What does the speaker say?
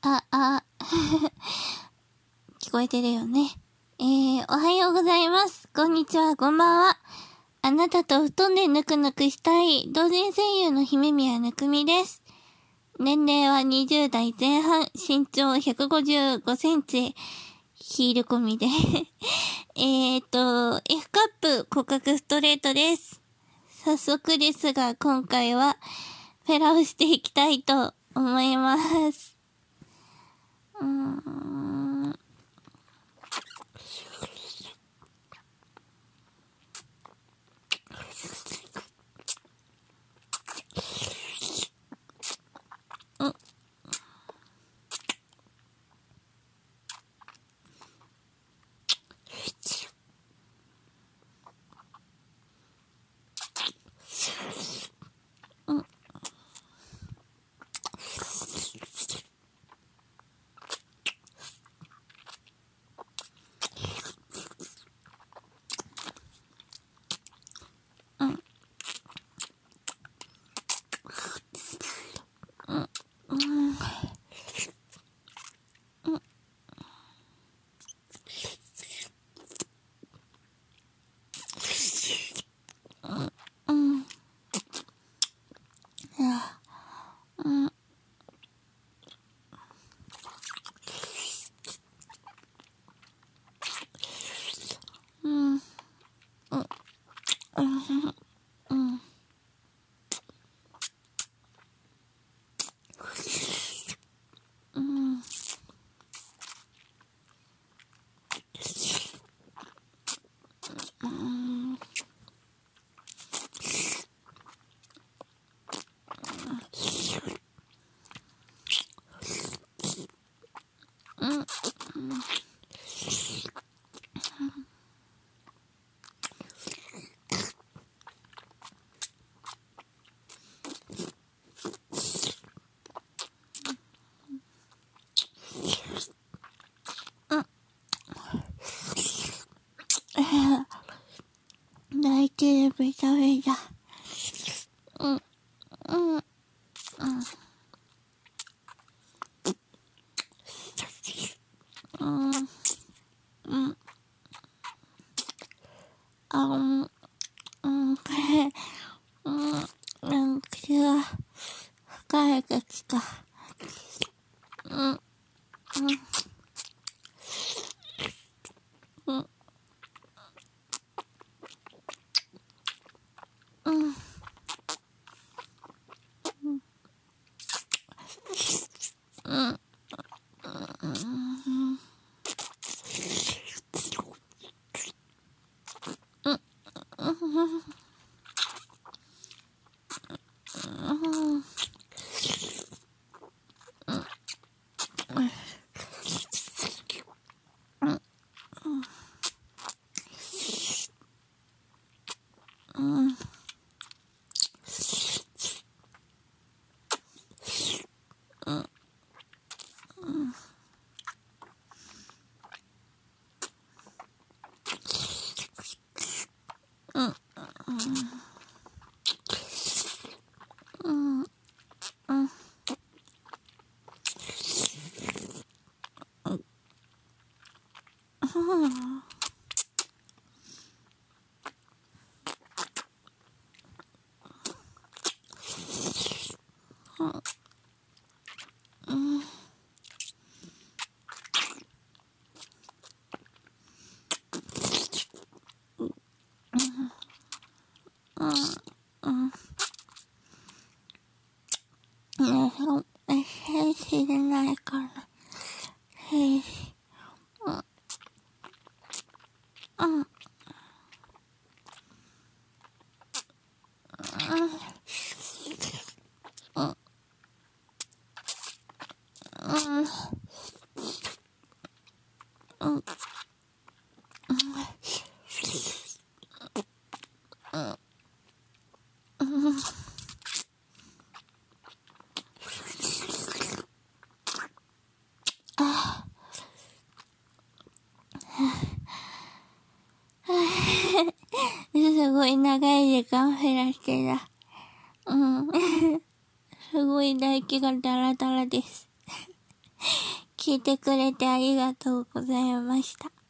聞こえてるよね。おはようございます。こんにちは、こんばんは。あなたと布団でぬくぬくしたい、同人声優の姫宮ぬくみです。年齢は20代前半、身長155センチ、ヒール込みで。F カップ、骨格ストレートです。早速ですが、今回は、フェラをしていきたいと思います。泣いてるベタベタ。口が疲れてきた。知れないから。すごい長い時間減らしてた。すごい唾液がダラダラです。 聞いてくれてありがとうございました。